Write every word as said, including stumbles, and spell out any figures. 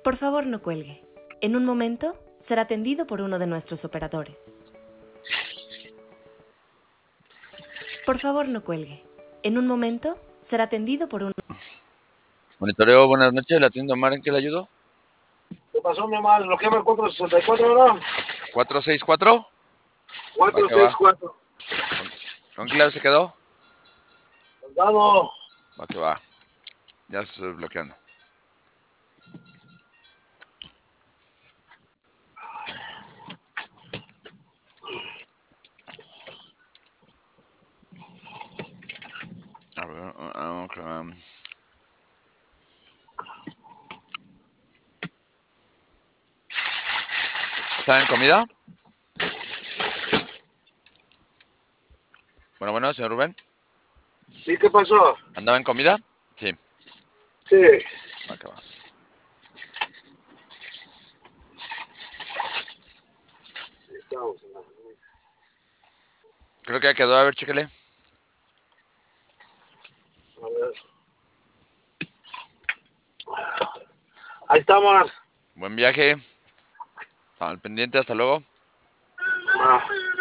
Por favor, no cuelgue. En un momento será atendido por uno de nuestros operadores. Por favor, no cuelgue. En un momento será atendido por uno. Monitoreo, buenas noches. ¿La atiendo Omar? ¿En qué le ayudo? ¿Qué pasó, mi hermano? ¿Lo que me cuatro sesenta y cuatro, no? ¿cuatro seis cuatro? cuatro seis cuatro. ¿Con, ¿Con qué lado se quedó? Soldado. Va que va. Ya se estoy bloqueando. A ver, okay. ¿Está en comida? Bueno, bueno, señor Rubén. ¿Sí? ¿Qué pasó? ¿Andaba en comida? Sí. Sí. Va que va. Estamos en la... Creo que ya quedó. A ver, chéquele. A ver. Ahí estamos. Buen viaje. Al pendiente, hasta luego. Ah.